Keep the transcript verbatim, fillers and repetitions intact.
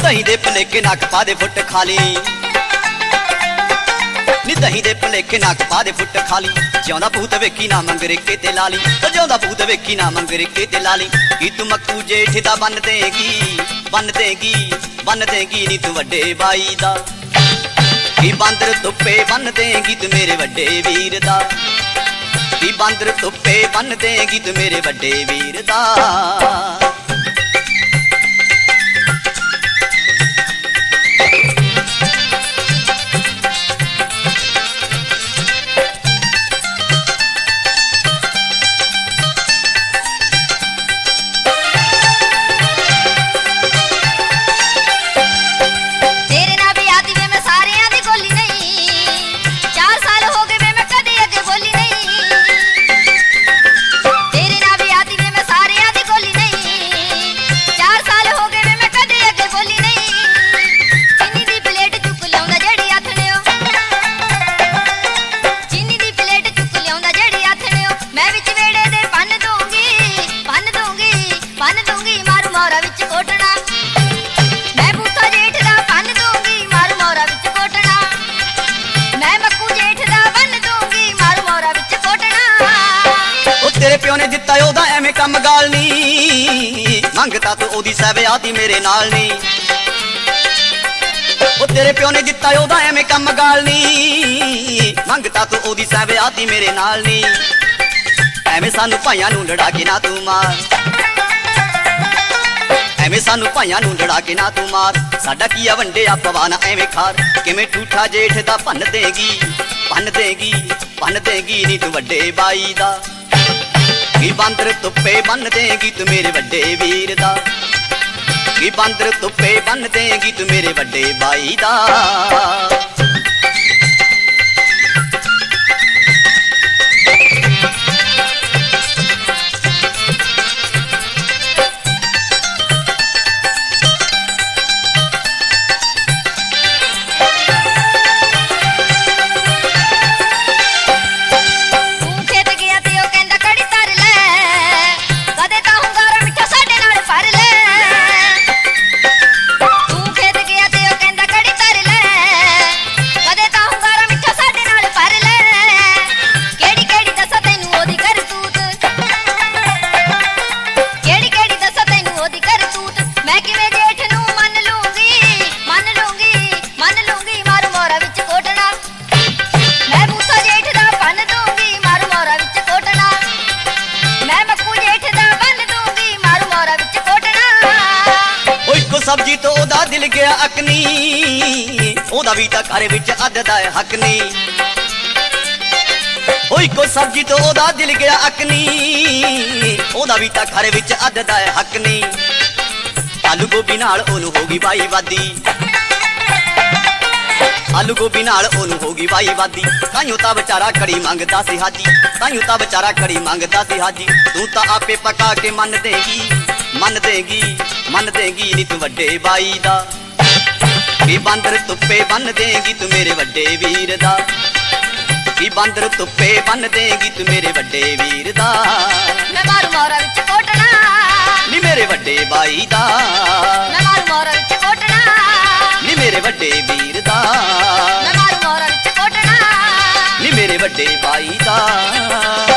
दही दे भुलेखे नक पा दे फुट खाली नी दही दे भुलेखे नक पा दे फुट खाली जिउंदा भूत वेखी ना मंगरेके ते लाली जिउंदा भूत वेखी ना मंगरेके ते लाली की तू मक्कू जेठ दा बन देगी बन देगी बन देगी नी तू वड्डे बाई दा की बांदर धुप्पे बन देगी तू मेरे वड्डे वीर दा की बांदर धुप्पे बन देगी तू मेरे वड्डे वीर दा तेरे प्यो ने दिता ओदा एवें कम गाल नी मंगता तू ओदी सवियाती मेरे नाल नी ओ तेरे प्यो ने दिता ओदा एवें कम गाल नी मंगता तू ओदी सवियाती मेरे नाल नी एवें सानू भाइयां नू लड़ा के ना तू मार एवें सानू भाइयां नू लड़ा के ना तू मार साडा की आ वंडिया पवाना एवें खार किवें ठूठा जेठ दा भन देगी भन देगी भन देगी नी तू वड्डे बाई दा की बांदर धुप्पे बन देगी तू मेरे वड्डे वीर दा की बांदर धुप्पे बन देगी तू मेरे वड्डे बाई दा सब्जी तो ओदा दिल गया अकनी ओदा भी तां घर विच अद दा हक नहीं ओई को सब्जी तो ओदा दिल गया अकनी ओदा भी तां घर विच अद दा हक नहीं आलू गोभी नाल ओनू होगी बाई वादी आलू गोभी नाल ओनू होगी बाई वादी ताइयों तां बेचारा कड़ी मंगदा सी हाजी ताइयों तां बेचारा कड़ी मंगदा सी हाजी तू तां आपे पका के मन देगी मन देगी मन देगी नी तू वड्डे बाई दा की बांदर धुप्पे बन देगी तू मेरे वड्डे वीर दा की बांदर धुप्पे बन देगी तू मेरे वड्डे वीर दा मैं मारू मोरा विच कोटना नी मेरे वड्डे बाई दा मैं मारू मोरा विच कोटना नी मेरे वड्डे वीर दा मैं मारू मोरा विच कोटना नी मेरे वड्डे बाई दा।